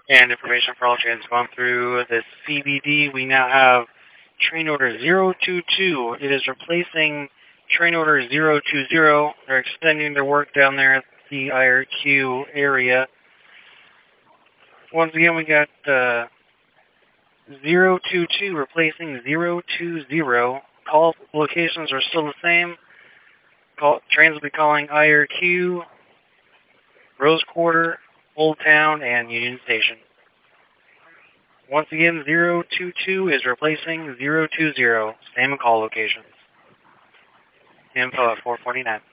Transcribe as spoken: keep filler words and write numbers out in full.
And information for all trains going through the C B D. We now have train order zero two two. It is replacing train order zero two zero. They're extending their work down there at the I R Q area. Once again, we got uh, zero two two replacing zero two zero. Call locations are still the same. Call, trains will be calling I R Q, Rose Quarter, Old Town, and Union Station. Once again, zero two two is replacing zero two zero. Same call locations. Info at four forty-nine.